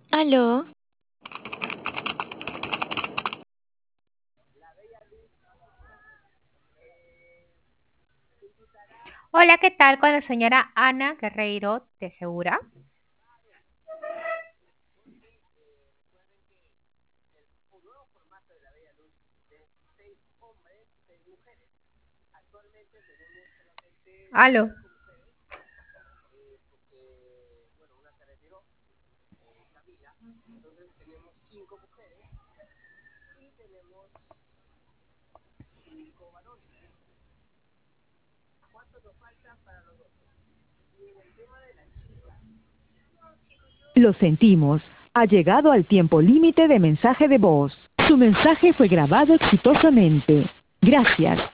Aló, Hola, ¿qué tal con la señora Ana Guerreiro de Segura? Aló. Lo sentimos. Ha llegado al tiempo límite de mensaje de voz. Su mensaje fue grabado exitosamente. Gracias.